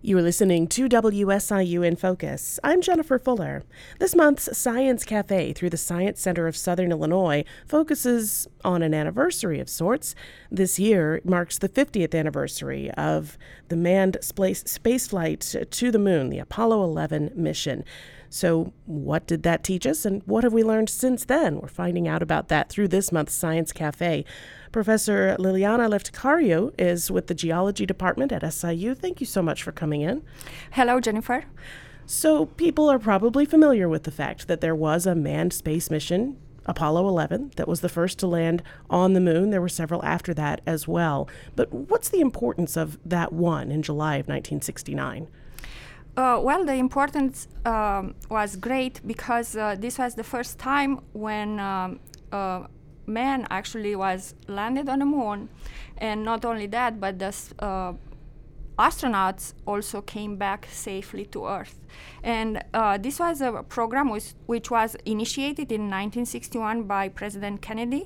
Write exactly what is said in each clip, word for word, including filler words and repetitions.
You are listening to W S I U in Focus. I'm Jennifer Fuller. This month's Science Cafe through the Science Center of Southern Illinois focuses on an anniversary of sorts. This year marks the fiftieth anniversary of the manned space spaceflight to the moon, the Apollo eleven mission. So what did that teach us, and what have we learned since then? We're finding out about that through this month's Science Cafe. Professor Liliana Leftecario is with the Geology Department at S I U. Thank you so much for coming in. Hello, Jennifer. So people are probably familiar with the fact that there was a manned space mission, Apollo eleven, that was the first to land on the moon. There were several after that as well. But what's the importance of that one in July of nineteen sixty-nine? Uh, well, the importance um, was great because uh, this was the first time when um, uh, man actually was landed on the moon. And not only that, but the uh, astronauts also came back safely to Earth. And uh, this was a program which, which was initiated in nineteen sixty-one by President Kennedy.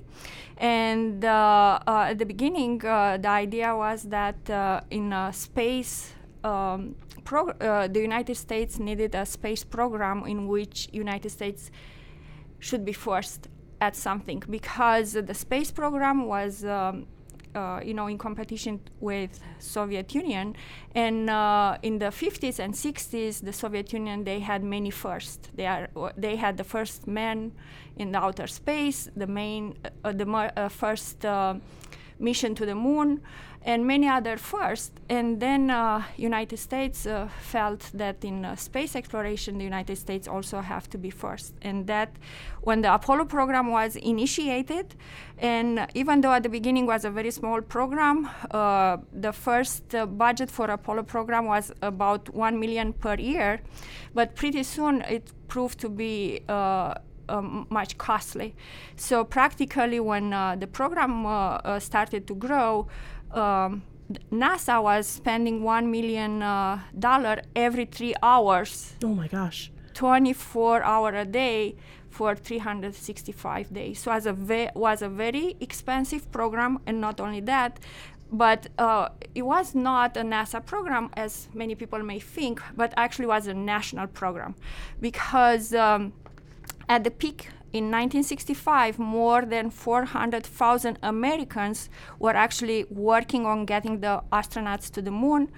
And uh, uh, at the beginning, uh, the idea was that uh, in uh, space, um, Pro- uh, the United States needed a space program in which United States should be first at something, because the space program was, um, uh, you know, in competition with Soviet Union, and uh, in the fifties and sixties, the Soviet Union, they had many firsts. They are they had the first man in the outer space, the main, uh, the mo- uh, first uh, mission to the moon, and many other firsts. And then uh, United States uh, felt that in uh, space exploration, the United States also have to be first. And that when the Apollo program was initiated, and even though at the beginning was a very small program, uh, the first uh, budget for Apollo program was about one million per year, but pretty soon it proved to be uh, Um, much costly. So practically when uh, the program uh, uh, started to grow, um, NASA was spending one million dollars uh, every three hours. Oh my gosh. twenty-four hours a day for three hundred sixty-five days. So it was a, ve- was a very expensive program, and not only that, but uh, it was not a NASA program, as many people may think, but actually was a national program, because um, at the peak in nineteen sixty-five, more than four hundred thousand Americans were actually working on getting the astronauts to the moon.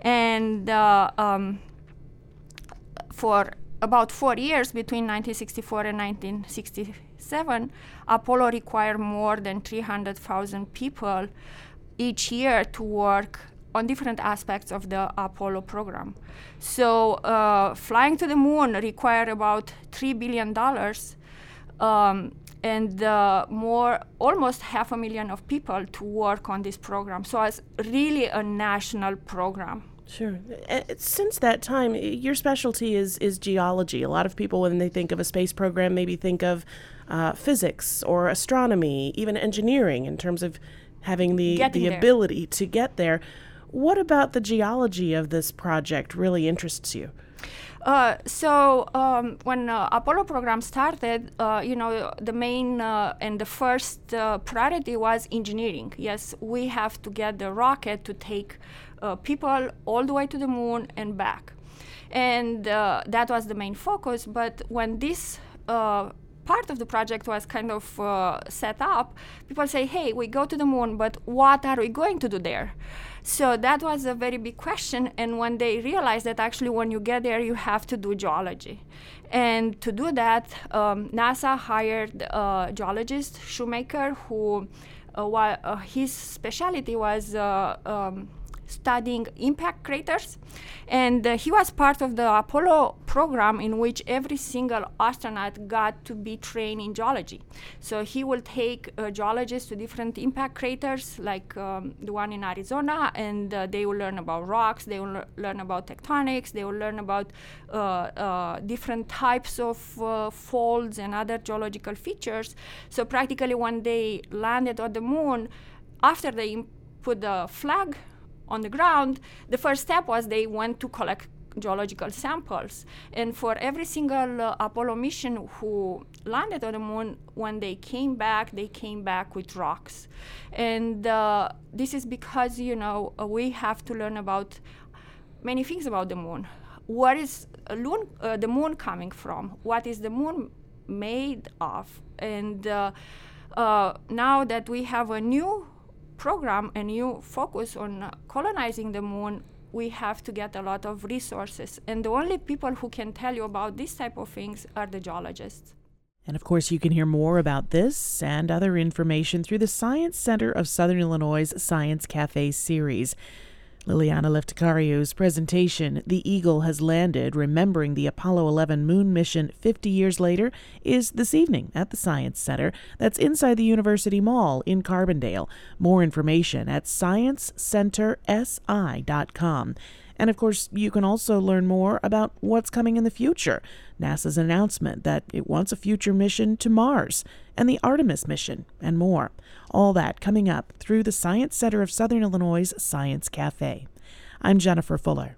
And uh, um, for about four years, between nineteen sixty-four and nineteen sixty-seven, Apollo required more than three hundred thousand people each year to work on different aspects of the Apollo program. So uh, flying to the moon required about three billion dollars, um, and uh, more, almost half a million of people to work on this program. So it's really a national program. Sure. Uh, since that time, your specialty is, is geology. A lot of people, when they think of a space program, maybe think of uh, physics or astronomy, even engineering, in terms of having the, the ability to get there. What about the geology of this project really interests you? Uh, so um, when uh, Apollo program started, uh, you know, the main uh, and the first uh, priority was engineering. Yes, we have to get the rocket to take uh, people all the way to the moon and back. And uh, that was the main focus. But when this uh, part of the project was kind of uh, set up, people say, hey, we go to the moon, but what are we going to do there? So that was a very big question. And when they realized that actually when you get there, you have to do geology. And to do that, um, NASA hired a geologist, Shoemaker, who uh, wa- uh, his specialty was uh, um, studying impact craters. And uh, he was part of the Apollo program in which every single astronaut got to be trained in geology. So he will take uh, geologists to different impact craters, like um, the one in Arizona, and uh, they will learn about rocks, they will le- learn about tectonics, they will learn about uh, uh, different types of uh, folds and other geological features. So practically when they landed on the moon, after they imp- put the flag on the ground, the first step was they went to collect geological samples. And for every single uh, Apollo mission who landed on the moon, when they came back, they came back with rocks. And uh, this is because, you know, uh, we have to learn about many things about the moon. Where is uh, loon, uh, the moon coming from? What is the moon made of? And uh, uh, now that we have a new program, a new focus on uh, colonizing the moon, we have to get a lot of resources. And the only people who can tell you about this type of things are the geologists. And of course, you can hear more about this and other information through the Science Center of Southern Illinois' Science Cafe series. Liliana Leftecario's presentation, The Eagle Has Landed, Remembering the Apollo eleven Moon Mission fifty years later, is this evening at the Science Center. That's inside the University Mall in Carbondale. More information at science center s i dot com. And of course, you can also learn more about what's coming in the future. NASA's announcement that it wants a future mission to Mars, and the Artemis mission, and more. All that coming up through the Science Center of Southern Illinois' Science Cafe. I'm Jennifer Fuller.